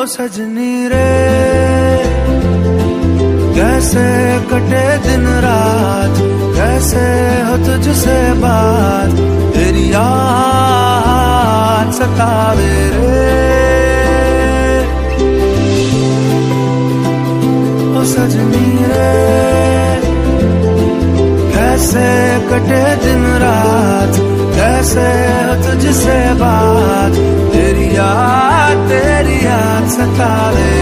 ओ सजनी रे कैसे कटे दिन रात, कैसे हो तुझसे बात, तेरी याद सतावे रे। ओ सजनी रे कैसे कटे दिन रात, कैसे हो तुझसे बात, तेरी याद सतावे